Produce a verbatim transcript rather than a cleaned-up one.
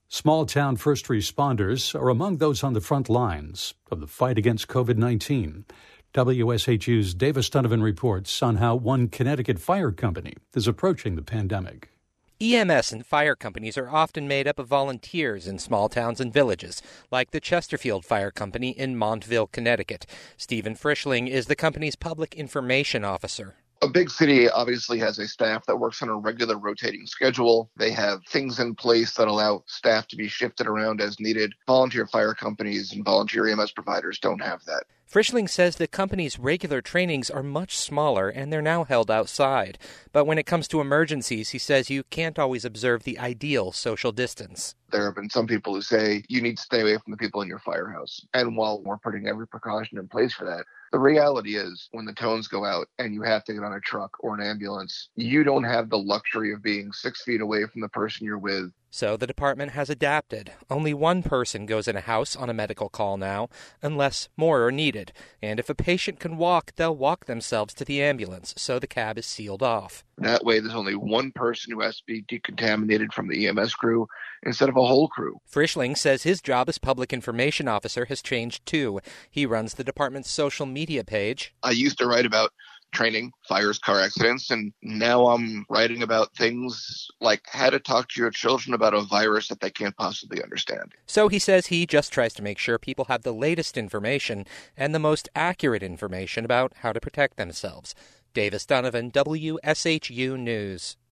Small-town first responders are among those on the front lines of the fight against covid nineteen. W S H U's Davis Donovan reports on how one Connecticut fire company is approaching the pandemic. E M S and fire companies are often made up of volunteers in small towns and villages, like the Chesterfield Fire Company in Montville, Connecticut. Stephen Frischling is the company's public information officer. A big city obviously has a staff that works on a regular rotating schedule. They have things in place that allow staff to be shifted around as needed. Volunteer fire companies and volunteer E M S providers don't have that. Frischling says the company's regular trainings are much smaller and they're now held outside. But when it comes to emergencies, he says you can't always observe the ideal social distance. There have been some people who say you need to stay away from the people in your firehouse. And while we're putting every precaution in place for that, the reality is when the tones go out and you have to get on a truck or an ambulance, you don't have the luxury of being six feet away from the person you're with. So the department has adapted. Only one person goes in a house on a medical call now, unless more are needed. And if a patient can walk, they'll walk themselves to the ambulance, so the cab is sealed off. That way, there's only one person who has to be decontaminated from the E M S crew instead of a whole crew. Frischling says his job as public information officer has changed too. He runs the department's social media page. I used to write about training, fires, car accidents, and now I'm writing about things like how to talk to your children about a virus that they can't possibly understand. So he says he just tries to make sure people have the latest information and the most accurate information about how to protect themselves. Davis Donovan, W S H U News.